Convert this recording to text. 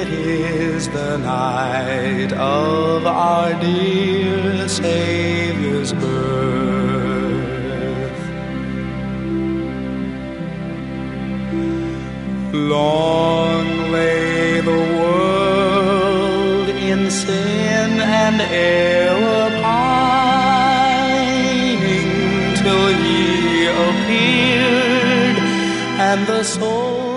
is the night of our dear Savior's birth. Long lay the world in sin and error pining till He appeared, and the soul